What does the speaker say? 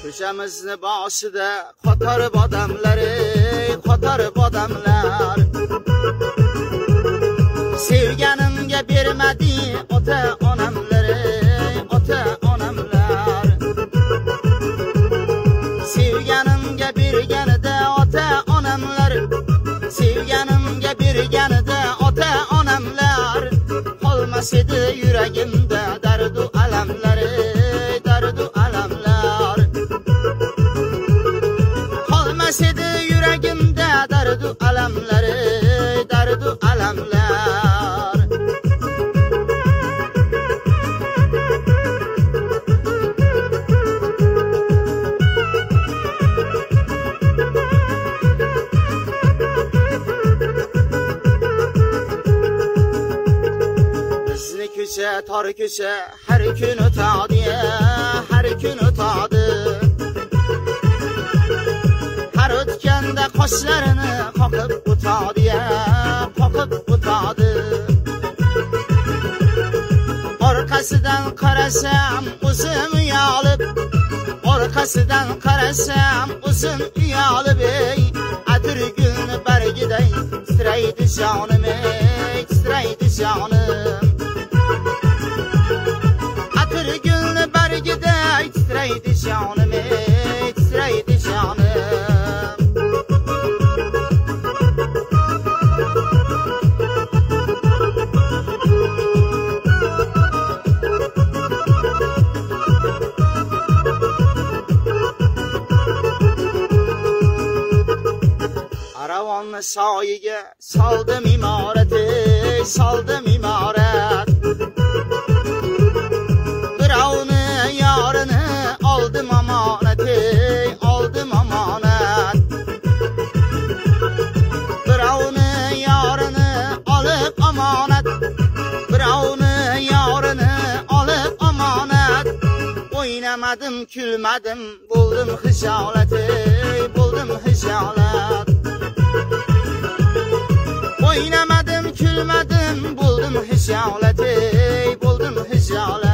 Köşemizni boshida qotarib odamlar, qotarib odamlar. Sevganimga bermadi ota onamlar, ota onamlar. Sevganimga berganida ota onamlar, sevganimga berganida ota onamlar. Qolmas edi yuragimda dardu alamlar, dardu alamlar. Qolmas edi yuragimda dardu alamlar, dardu alamlar. Bizni ko'cha, tor ko'cha har kun o'tadi, har kun o'tadi. Har o'tganda qoshlarini qoqib o'tadi, qoqib o'tadi. Orqasidan qarasam o'zim uyalib, orqasidan qarasam o'zim uyalib, atirgulni bargiday titraydi jonim, titraydi jonim. Atirgulni bargiday titraydi jonim, titraydi jonim. Aravonni soyiga soldim imorat, soldim imorat. Birovni yorini oldim omonat, oldim omonat. Birovni yorini olib omonat, birovni yorini olib omonat. O'ynamadim, kulmadim, bo'ldim hijolat, bo'ldim hijolat. O'ynamadim, kulmadim, bo'ldim hijolat, bo'ldim hijolat.